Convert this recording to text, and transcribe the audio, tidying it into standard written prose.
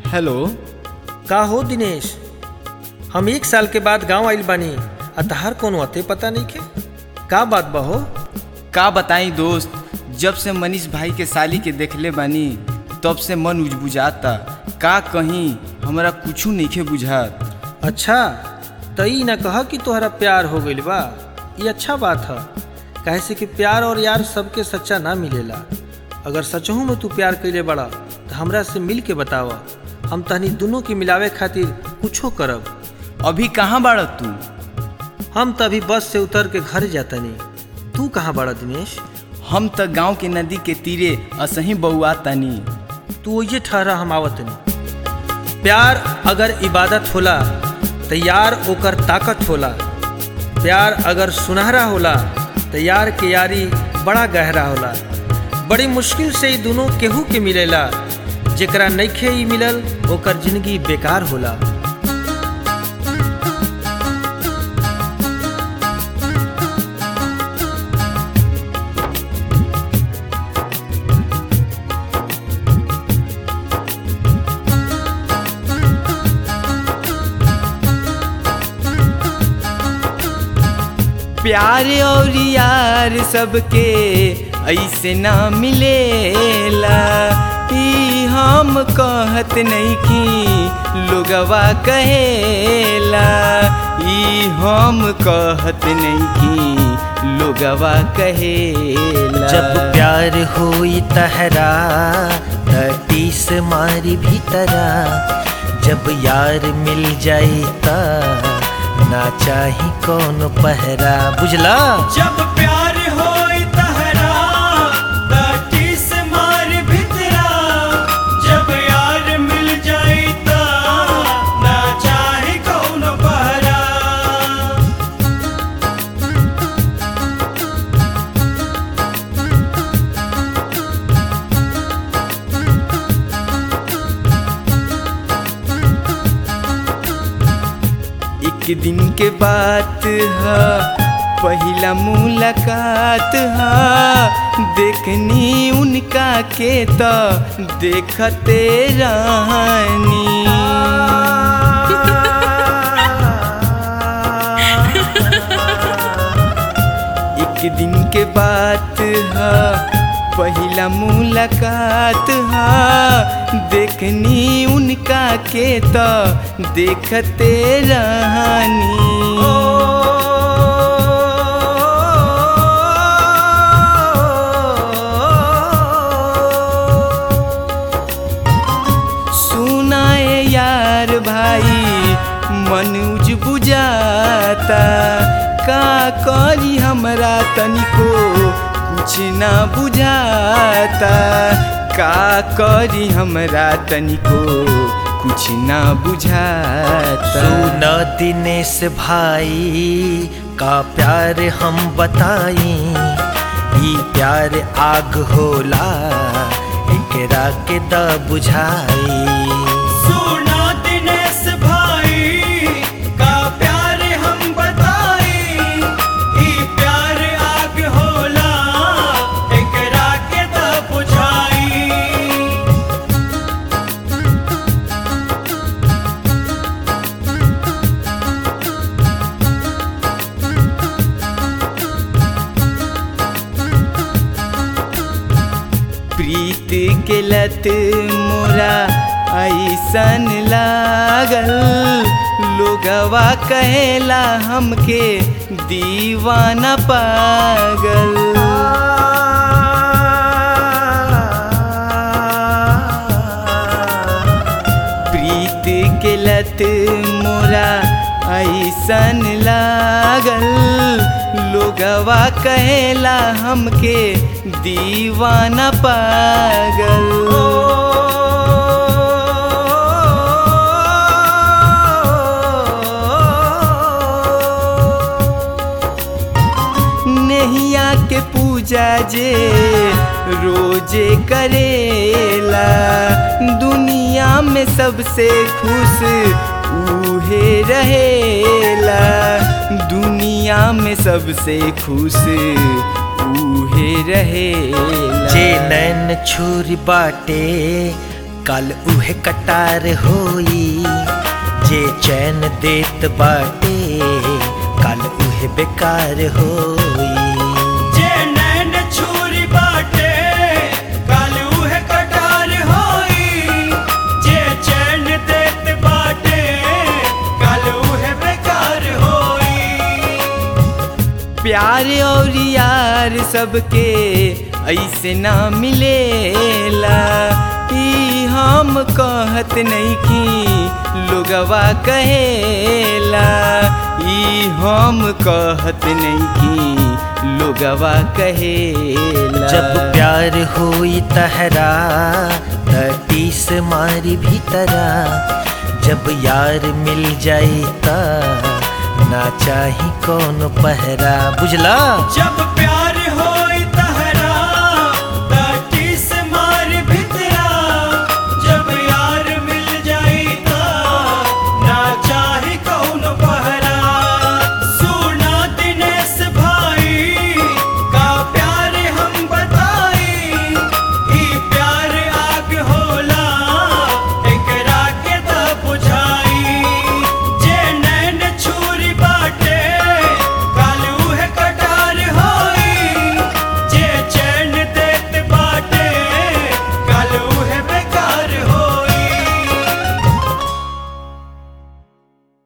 Hello. का हो दिनेश, हम 1 साल के बाद गांव आइल बानी आ तहार कोनो अते पता नहीं के का बात बा हो? का बताई दोस्त, जब से मनीष भाई के साली के देखले बानी तब से मन उजबुझाता। का कहीं हमरा कुछू नइखे बुझात। अच्छा त ई ना कह कि तोहरा प्यार हो गइल बा, ये अच्छा बात है। काहे से कि प्यार और यार सबके सच्चा ना मिलेला। अगर सचहू में तू प्यार कइले बड़ा तो हमरा से मिल के बतावा, हम तहनी दोनों के मिलावे खातिर कुछो करब। अभी कहाँ बाड़ तू? हम तो अभी बस से उतर के घर जातनी। तू कहाँ बड़ा दिनेश? हम तो गांव के नदी के तीरे असही बउआ तनी। तू ये ठहरा, हम आवतनी। प्यार अगर इबादत होला तो यार ओकर ताकत होला। प्यार अगर सुनहरा होला तो यार के यारी बड़ा गहरा होला। बड़ी मुश्किल से ही दोनों केहू के मिलेला। जेकरा नइखे ही मिलल ओकर जिंदगी बेकार होला। प्यार और यार सबके ऐसे ना मिलेला। ई हम कहत नहीं कि लोगवा कहेला। ई हम कहत नहीं कि लोगवा कहेला। जब प्यार होई तहरा तीस मारी भीतरा। जब यार मिल जाई ता ना चाही कौन पहरा। बुझला? जब प्यार होई तहरा तीस मार भितरा। जब यार मिल जाई ता ना चाहे कौन पहरा। एक दिन के बात है, पहला मुलाकात है। देखनी उनका के तो देखते रहनी। एक दिन के बात है, पहला मुलाकात है। देखनी उनका के तो देखते रहनी। सुनाए यार भाई मन उजबुझाता। का करी हमरा तनिको कुछ ना बुझाता। का करी हमरा तनिको कुछ ना बुझाता। सुन दिनेश भाई का प्यार हम बताई। ई प्यार आग होला, एकरा के द बुझाई। सुना दिनेश भाई का प्यार हम बताई। ई प्यार आग होला, एकरा के द बुझाई। प्रीत के लत मोरा ऐसन लागल। लोगवा कहेला हमके दीवाना पागल। प्रीत के लत मोरा ऐसन लागल। लोगवा कहेला हमके दीवाना पागल। नैया के पूजा जे रोजे करेला। दुनिया में सबसे खुश उहे रहेला। दुनिया में सबसे खुश उहे रहेला। जे नैन छुरी बाटे काल उहे कटार होई जे चैन देत बाटे, काल उहे बेकार होई। जे नैन छुरी बाटे काल उहे कटार होई, जे चैन देत बाटे काल उहे बेकार होई। प्यार और यार सबके ऐसे ना मिलेला, ई हम कहत नहीं कि लोगवा कहेला, ई हम कहत नहीं कि लोगवा कहेला। जब प्यार होई तहरा त टीस मारी भीतरा, जब यार मिल जाई ता ना चाही कौन पहरा। बुझला? जब